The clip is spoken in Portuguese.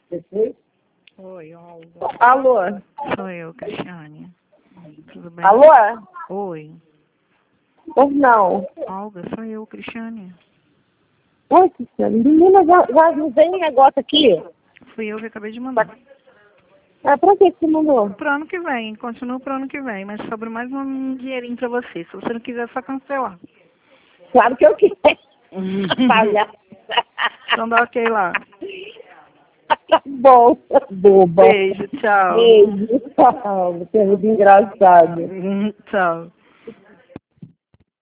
Oi, Olga. Alô? Sou eu, Cristiane. Tudo bem? Alô? Oi. Ou não? Olga, sou eu, Cristiane. Oi, Cristiane. Menina, já não vem um negócio aqui? Fui eu que acabei de mandar. Ah, pra que você mandou? Pro ano que vem, continua pro ano que vem, mas sobre mais um dinheirinho pra você. Se você não quiser, é só cancelar. Claro que eu quero. Palhaça. Então dá ok lá. Tá bom, boba. Beijo, tchau. Beijo. Tchau. Você é muito engraçado. Tchau.